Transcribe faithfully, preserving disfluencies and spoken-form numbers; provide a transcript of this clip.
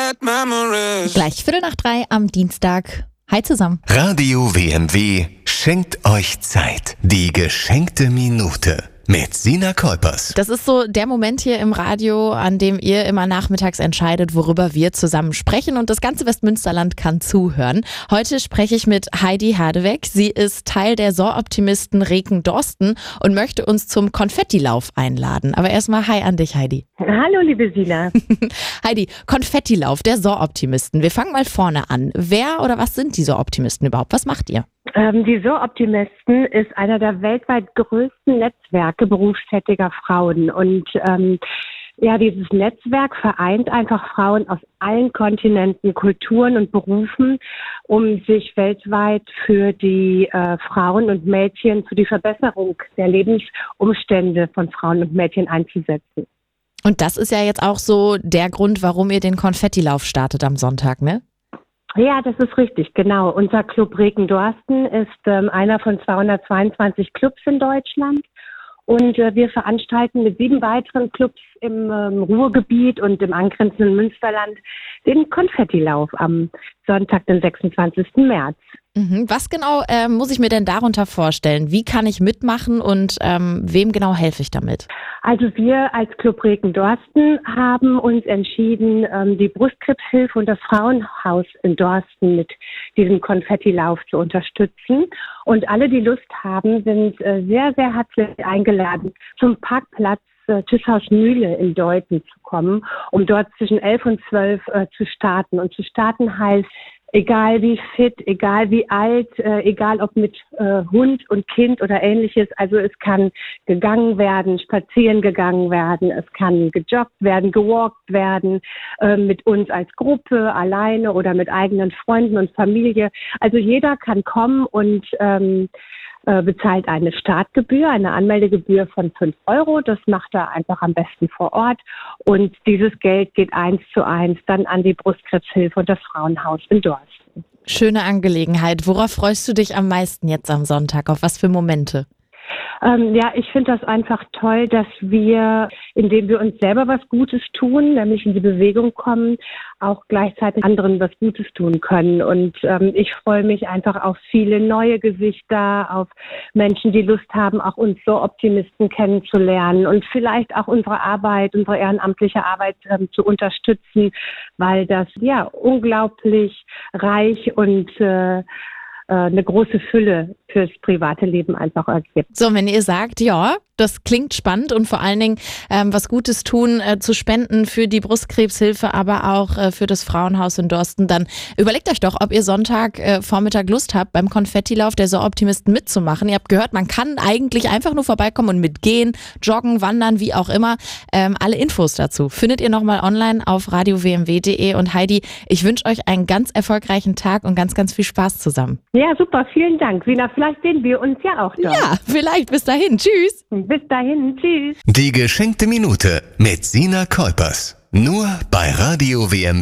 bad memories. Gleich Viertel nach drei am Dienstag. Hi zusammen. Radio W M W schenkt euch Zeit. Die geschenkte Minute mit Sina Kolpers. Das ist so der Moment hier im Radio, an dem ihr immer nachmittags entscheidet, worüber wir zusammen sprechen, und das ganze Westmünsterland kann zuhören. Heute spreche ich mit Heidi Hardeweg. Sie ist Teil der Soaroptimisten Reken-Dorsten und möchte uns zum Konfettilauf einladen. Aber erstmal Hi an dich, Heidi. Hallo, liebe Sina. Heidi, Konfettilauf der Soaroptimisten. Wir fangen mal vorne an. Wer oder was sind die Soaroptimisten überhaupt? Was macht ihr? Ähm, die Soaroptimisten ist einer der weltweit größten Netzwerke berufstätiger Frauen. Und ähm, ja, dieses Netzwerk vereint einfach Frauen aus allen Kontinenten, Kulturen und Berufen, um sich weltweit für die äh, Frauen und Mädchen, für die Verbesserung der Lebensumstände von Frauen und Mädchen einzusetzen. Und das ist ja jetzt auch so der Grund, warum ihr den Konfettilauf startet am Sonntag, ne? Ja, das ist richtig, genau. Unser Club Reken-Dorsten ist ähm, einer von zweihundertzweiundzwanzig Clubs in Deutschland. Und äh, wir veranstalten mit sieben weiteren Clubs im ähm, Ruhrgebiet und im angrenzenden Münsterland den Konfettilauf am Sonntag, den sechsundzwanzigsten März. Mhm. Was genau äh, muss ich mir denn darunter vorstellen? Wie kann ich mitmachen und ähm, wem genau helfe ich damit? Also wir als Club Reken-Dorsten haben uns entschieden, ähm, die Brustkrebshilfe und das Frauenhaus in Dorsten mit diesem Konfettilauf zu unterstützen. Und alle, die Lust haben, sind äh, sehr, sehr herzlich eingeladen, zum Parkplatz äh, Tischhaus Mühle in Deuten zu kommen, um dort zwischen elf und zwölf äh, zu starten. Und zu starten heißt, egal wie fit, egal wie alt, äh, egal ob mit äh, Hund und Kind oder ähnliches. Also es kann gegangen werden, spazieren gegangen werden, es kann gejoggt werden, gewalkt werden, äh, mit uns als Gruppe, alleine oder mit eigenen Freunden und Familie. Also jeder kann kommen und ähm, äh, bezahlt eine Startgebühr, eine Anmeldegebühr von fünf Euro. Das macht er einfach am besten vor Ort. Und dieses Geld geht eins zu eins dann an die Brustkrebshilfe und das Frauenhaus in Dorsten. Schöne Angelegenheit. Worauf freust du dich am meisten jetzt am Sonntag? Auf was für Momente? Ähm, ja, ich finde das einfach toll, dass wir, indem wir uns selber was Gutes tun, nämlich in die Bewegung kommen, auch gleichzeitig anderen was Gutes tun können. Und ähm, ich freue mich einfach auf viele neue Gesichter, auf Menschen, die Lust haben, auch uns Soaroptimisten kennenzulernen und vielleicht auch unsere Arbeit, unsere ehrenamtliche Arbeit ähm, zu unterstützen, weil das ja unglaublich reich und äh, eine große Fülle fürs private Leben einfach ergibt. So, wenn ihr sagt, ja, das klingt spannend und vor allen Dingen ähm, was Gutes tun, äh, zu spenden für die Brustkrebshilfe, aber auch äh, für das Frauenhaus in Dorsten, dann überlegt euch doch, ob ihr Sonntag äh, Vormittag Lust habt, beim Konfettilauf der Soaroptimisten mitzumachen. Ihr habt gehört, man kann eigentlich einfach nur vorbeikommen und mitgehen, joggen, wandern, wie auch immer. Ähm, alle Infos dazu findet ihr nochmal online auf radio w m w punkt de. Und Heidi, ich wünsche euch einen ganz erfolgreichen Tag und ganz, ganz viel Spaß zusammen. Ja, super, vielen Dank. Sina, vielleicht sehen wir uns ja auch dort. Ja, vielleicht. Bis dahin. Tschüss. Bis dahin, tschüss. Die geschenkte Minute mit Sina Kolpers. Nur bei Radio W M W.